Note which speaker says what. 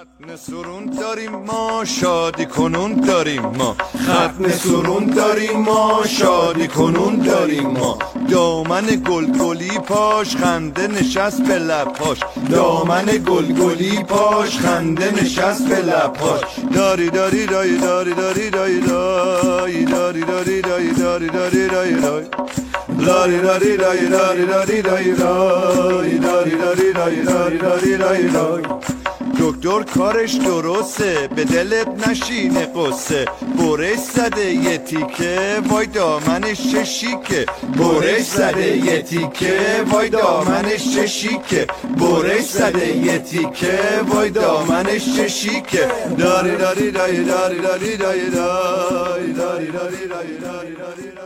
Speaker 1: ختم سرون داریم ما، شادی کنون داریم ما. ختم سرون داریم ما، شادی کنون داریم ما. دامن گلگلی پاش خنده نشست به لبهاش. دامن گلگلی پاش خنده نشست به لبهاش. داری داری داری داری داری داری داری داری داری داری داری داری داری داری لاری لاری لاری لاری لاری لاری لاری لاری لاری لاری لاری لاری لاری. دکتر کارش درسته، به دلت نشینه قصه. برش زده یه تیکه، وای دامنش چه شیکه. برش زده یه تیکه، وای دامنش چه شیکه. برش زده یه تیکه، وای دامنش چه شیکه. داری داری داری داری داری داری داری داری داری داری داری داری.